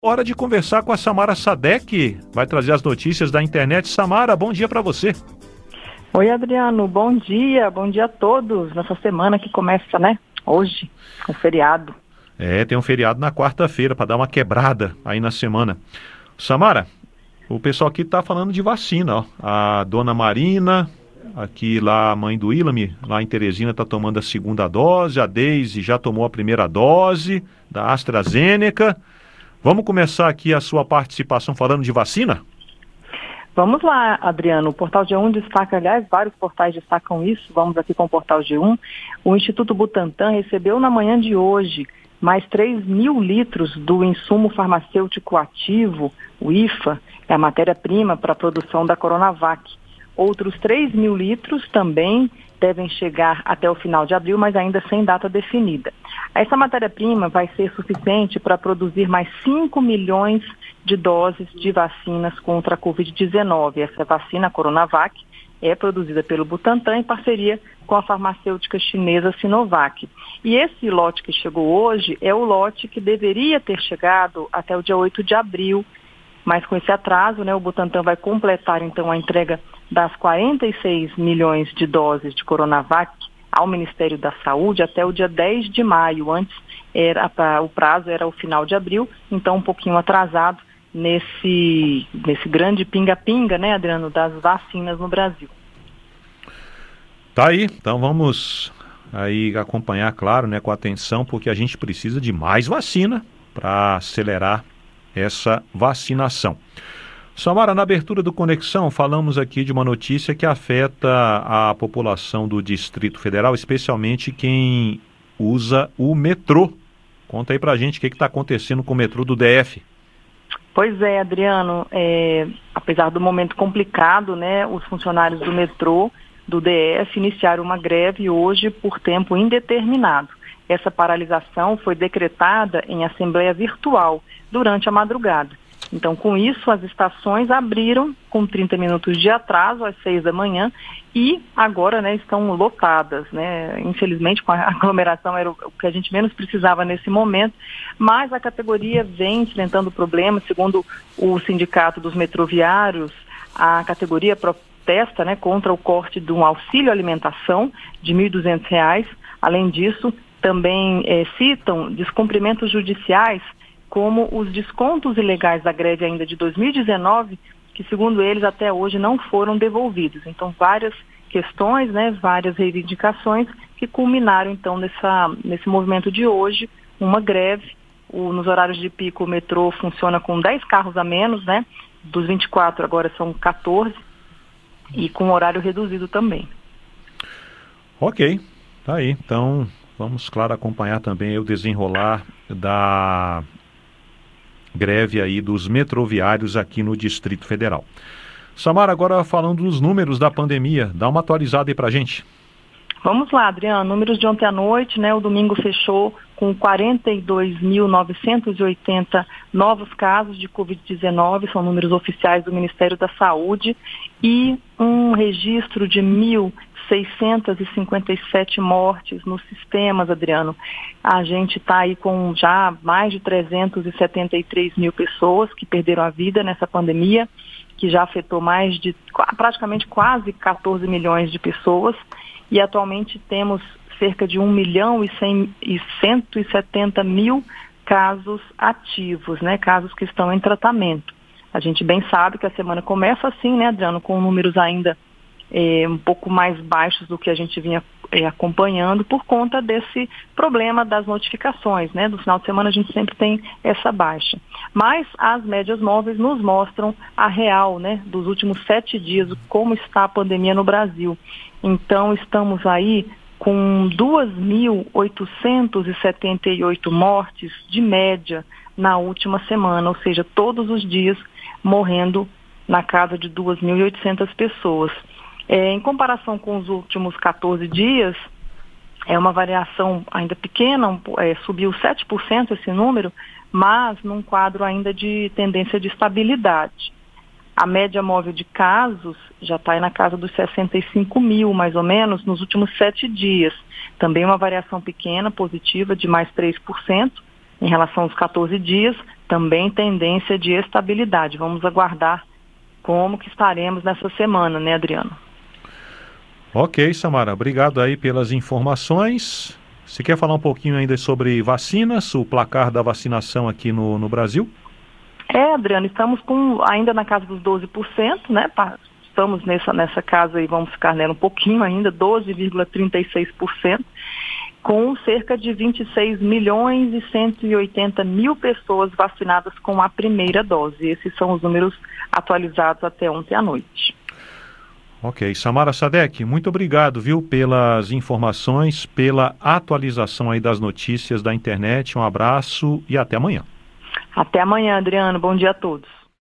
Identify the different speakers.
Speaker 1: Hora de conversar com a Samara Sadek, vai trazer as notícias da internet. Samara, bom dia para você.
Speaker 2: Oi, Adriano, bom dia a todos nessa semana que começa, hoje, um feriado.
Speaker 1: Tem um feriado na quarta-feira para dar uma quebrada aí na semana. Samara, o pessoal aqui tá falando de vacina, ó. A dona Marina, aqui lá a mãe do Ilame, lá em Teresina, tá tomando a segunda dose, a Deise já tomou a primeira dose da AstraZeneca. Vamos começar aqui a sua participação falando de vacina?
Speaker 2: Vamos lá, Adriano. O Portal G1 destaca, aliás, vários portais destacam isso. Vamos aqui com o Portal G1. O Instituto Butantan recebeu na manhã de hoje mais 3.000 litros do insumo farmacêutico ativo, o IFA, é a matéria-prima para a produção da Coronavac. Outros 3.000 litros também devem chegar até o final de abril, mas ainda sem data definida. Essa matéria-prima vai ser suficiente para produzir mais 5 milhões de doses de vacinas contra a Covid-19. Essa vacina, a Coronavac, é produzida pelo Butantan em parceria com a farmacêutica chinesa Sinovac. E esse lote que chegou hoje é o lote que deveria ter chegado até o dia 8 de abril, mas com esse atraso, o Butantan vai completar então a entrega das 46 milhões de doses de Coronavac ao Ministério da Saúde até o dia 10 de maio. Antes o prazo era o final de abril, então um pouquinho atrasado nesse grande pinga-pinga, Adriano, das vacinas no Brasil.
Speaker 1: Tá aí, então vamos aí acompanhar, claro, com atenção, porque a gente precisa de mais vacina para acelerar essa vacinação. Samara, na abertura do Conexão, falamos aqui de uma notícia que afeta a população do Distrito Federal, especialmente quem usa o metrô. Conta aí pra gente o que está acontecendo com o metrô do DF.
Speaker 2: Pois é, Adriano, apesar do momento complicado, os funcionários do metrô do DF iniciaram uma greve hoje por tempo indeterminado. Essa paralisação foi decretada em assembleia virtual durante a madrugada. Então, com isso, as estações abriram com 30 minutos de atraso, às 6 da manhã, e agora estão lotadas. Infelizmente, com a aglomeração era o que a gente menos precisava nesse momento, mas a categoria vem enfrentando problemas. Segundo o Sindicato dos Metroviários, a categoria protesta contra o corte de um auxílio alimentação de R$ 1.200. Além disso, também citam descumprimentos judiciais, como os descontos ilegais da greve ainda de 2019, que segundo eles até hoje não foram devolvidos. Então várias questões, várias reivindicações que culminaram então nesse movimento de hoje, uma greve. Nos horários de pico o metrô funciona com 10 carros a menos, dos 24 agora são 14 e com horário reduzido também.
Speaker 1: Ok, tá aí. Então vamos, claro, acompanhar também o desenrolar da greve aí dos metroviários aqui no Distrito Federal. Samara, agora falando dos números da pandemia, dá uma atualizada aí pra gente.
Speaker 2: Vamos lá, Adriano, números de ontem à noite, o domingo fechou com 42.980 novos casos de Covid-19, são números oficiais do Ministério da Saúde, e um registro de 1.657 mortes nos sistemas, Adriano. A gente está aí com já mais de 373 mil pessoas que perderam a vida nessa pandemia, que já afetou mais de praticamente quase 14 milhões de pessoas, e atualmente temos cerca de 1.170.000 casos ativos, casos que estão em tratamento. A gente bem sabe que a semana começa assim, Adriano, com números ainda um pouco mais baixos do que a gente vinha acompanhando por conta desse problema das notificações, No final de semana a gente sempre tem essa baixa. Mas as médias móveis nos mostram a real, dos últimos 7 dias, como está a pandemia no Brasil. Então estamos aí com 2.878 mortes de média na última semana, ou seja, todos os dias morrendo na casa de 2.800 pessoas. Em comparação com os últimos 14 dias, é uma variação ainda pequena, subiu 7% esse número, mas num quadro ainda de tendência de estabilidade. A média móvel de casos já está na casa dos 65 mil, mais ou menos, nos últimos 7 dias. Também uma variação pequena, positiva, de mais 3% em relação aos 14 dias, também tendência de estabilidade. Vamos aguardar como que estaremos nessa semana, né, Adriano?
Speaker 1: Ok, Samara, obrigado aí pelas informações. Você quer falar um pouquinho ainda sobre vacinas, o placar da vacinação aqui no Brasil?
Speaker 2: Adriano, estamos ainda na casa dos 12%, né? Estamos nessa casa aí, vamos ficar nela um pouquinho ainda, 12,36%, com cerca de 26 milhões e 180 mil pessoas vacinadas com a primeira dose. Esses são os números atualizados até ontem à noite.
Speaker 1: Ok, Samara Sadek, muito obrigado, viu, pelas informações, pela atualização aí das notícias da internet. Um abraço e até amanhã.
Speaker 2: Até amanhã, Adriano. Bom dia a todos.